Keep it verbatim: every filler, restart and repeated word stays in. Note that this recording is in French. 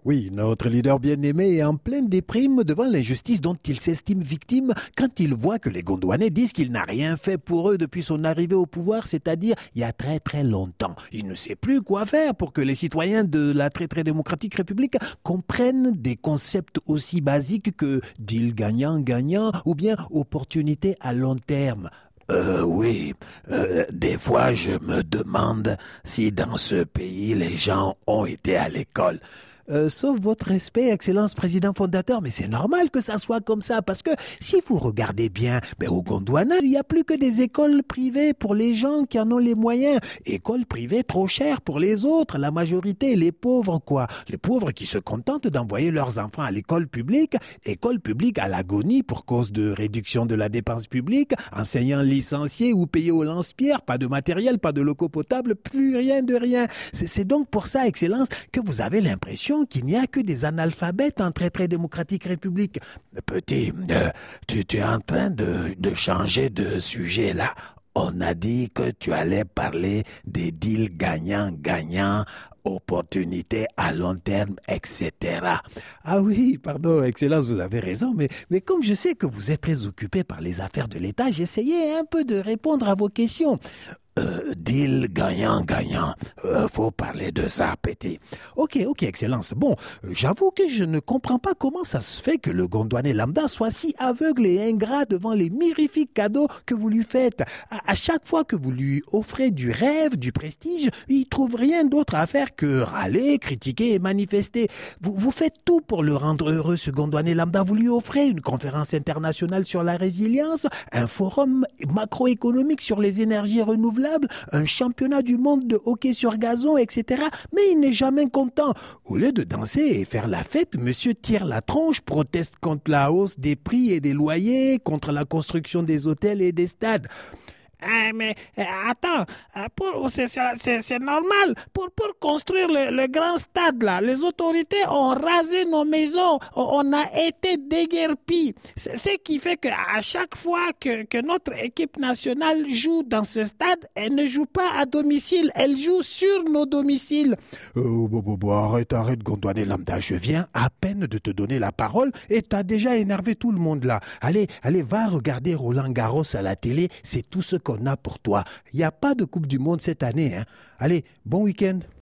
Oui, notre leader bien-aimé est en pleine déprime devant l'injustice dont il s'estime victime quand il voit que les Gondouanais disent qu'il n'a rien fait pour eux depuis son arrivée au pouvoir, c'est-à-dire il y a très très longtemps. Il ne sait plus quoi faire pour que les citoyens de la très très démocratique République comprennent des concepts aussi basiques que deal gagnant-gagnant ou bien opportunité à long terme. Euh, oui, euh, des fois je me demande si dans ce pays les gens ont été à l'école. Euh, sauf votre respect, Excellence Président Fondateur, mais c'est normal que ça soit comme ça, parce que si vous regardez bien, ben au Gondwana, il n'y a plus que des écoles privées pour les gens qui en ont les moyens. Écoles privées trop chères pour les autres, la majorité, les pauvres quoi. Les pauvres qui se contentent d'envoyer leurs enfants à l'école publique, école publique à l'agonie pour cause de réduction de la dépense publique, enseignants licenciés ou payés au lance-pierre, pas de matériel, pas de locaux potables, plus rien de rien. C'est, c'est donc pour ça, Excellence, que vous avez l'impression qu'il n'y a que des analphabètes en très très démocratique république. Petit, euh, tu, tu es en train de, de changer de sujet là. On a dit que tu allais parler des deals gagnants-gagnants, opportunités à long terme, et cetera. Ah oui, pardon, Excellence, vous avez raison, mais, mais comme je sais que vous êtes très occupé par les affaires de l'État, j'essayais un peu de répondre à vos questions. Euh, deal gagnant-gagnant. Euh, faut parler de ça, petit. Ok, ok, Excellence. Bon, euh, j'avoue que je ne comprends pas comment ça se fait que le Gondouanais lambda soit si aveugle et ingrat devant les mirifiques cadeaux que vous lui faites. À, à chaque fois que vous lui offrez du rêve, du prestige, il trouve rien d'autre à faire que râler, critiquer et manifester. Vous, vous faites tout pour le rendre heureux, ce Gondouanais lambda. Vous lui offrez une conférence internationale sur la résilience, un forum macroéconomique sur les énergies renouvelables, un championnat du monde de hockey sur gazon, et cetera. Mais il n'est jamais content. Au lieu de danser et faire la fête, monsieur tire la tronche, proteste contre la hausse des prix et des loyers, contre la construction des hôtels et des stades. Ah, mais euh, attends, euh, pour, c'est, c'est, c'est normal. Pour, pour construire le, le grand stade, là, les autorités ont rasé nos maisons. On, on a été déguerpis. C'est ce qui fait qu'à chaque fois que, que notre équipe nationale joue dans ce stade, elle ne joue pas à domicile, elle joue sur nos domiciles. Euh, bon, bon, bon, arrête, arrête, Gondouanais lambda. Je viens à peine de te donner la parole et t'as déjà énervé tout le monde là. Allez, allez, va regarder Roland Garros à la télé. C'est tout ce qu'on a pour toi. Il n'y a pas de Coupe du Monde cette année. Hein. Allez, bon week-end.